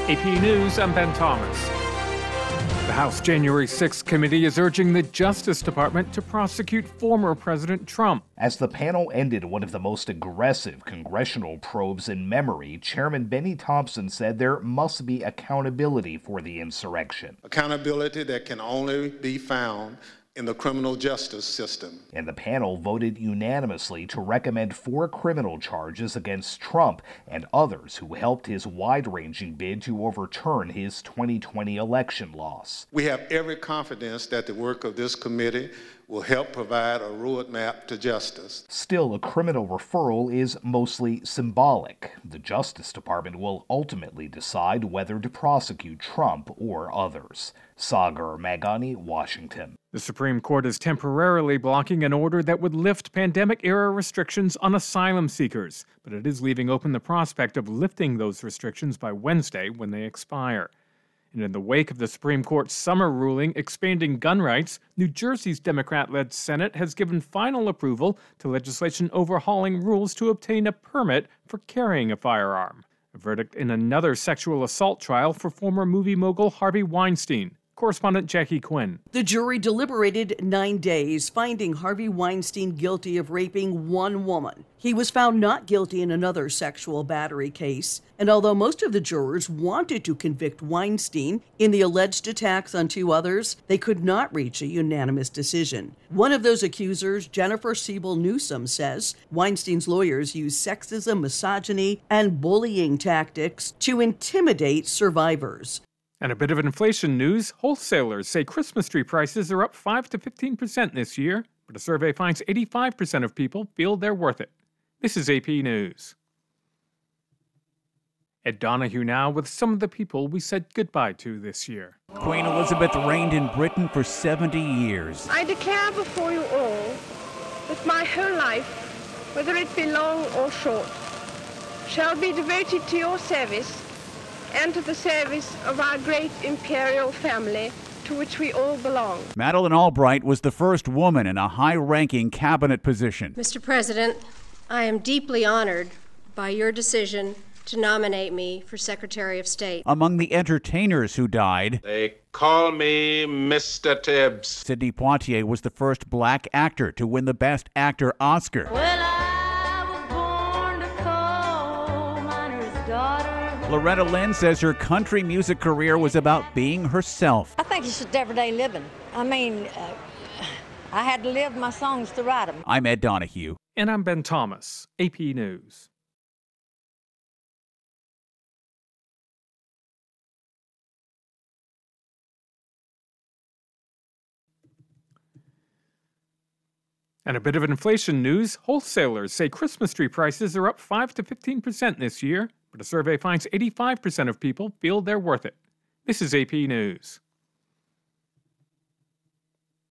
AP News, I'm Ben Thomas. The House January 6th committee is urging the Justice Department to prosecute former President Trump. As the panel ended one of the most aggressive congressional probes in memory, Chairman Benny Thompson said there must be accountability for the insurrection. Accountability that can only be found in the criminal justice system. And the panel voted unanimously to recommend 4 criminal charges against Trump and others who helped his wide-ranging bid to overturn his 2020 election loss. We have every confidence that the work of this committee will help provide a roadmap to justice. Still, a criminal referral is mostly symbolic. The Justice Department will ultimately decide whether to prosecute Trump or others. Sagar Meghani, Washington. The Supreme Court is temporarily blocking an order that would lift pandemic-era restrictions on asylum seekers, but it is leaving open the prospect of lifting those restrictions by Wednesday when they expire. And in the wake of the Supreme Court's summer ruling expanding gun rights, New Jersey's Democrat-led Senate has given final approval to legislation overhauling rules to obtain a permit for carrying a firearm. A verdict in another sexual assault trial for former movie mogul Harvey Weinstein. Correspondent Jackie Quinn. The jury deliberated 9 days, finding Harvey Weinstein guilty of raping one woman. He was found not guilty in another sexual battery case. And although most of the jurors wanted to convict Weinstein in the alleged attacks on 2 others, they could not reach a unanimous decision. One of those accusers, Jennifer Siebel Newsom, says Weinstein's lawyers used sexism, misogyny, and bullying tactics to intimidate survivors. And a bit of inflation news, wholesalers say Christmas tree prices are up 5 to 15% this year, but a survey finds 85% of people feel they're worth it. This is AP News. Ed Donahue now with some of the people we said goodbye to this year. Queen Elizabeth reigned in Britain for 70 years. I declare before you all that my whole life, whether it be long or short, shall be devoted to your service and to the service of our great imperial family to which we all belong. Madeleine Albright was the first woman in a high-ranking cabinet position. Mr. President, I am deeply honored by your decision to nominate me for Secretary of State. Among the entertainers who died, they call me Mr. Tibbs. Sidney Poitier was the first black actor to win the Best Actor Oscar. Well, I was born to coal miner's daughter. Loretta Lynn says her country music career was about being herself. I think it's just everyday living. I mean, I had to live my songs to write them. I'm Ed Donahue. And I'm Ben Thomas, AP News. And a bit of inflation news, wholesalers say Christmas tree prices are up 5 to 15% this year, but a survey finds 85% of people feel they're worth it. This is AP News.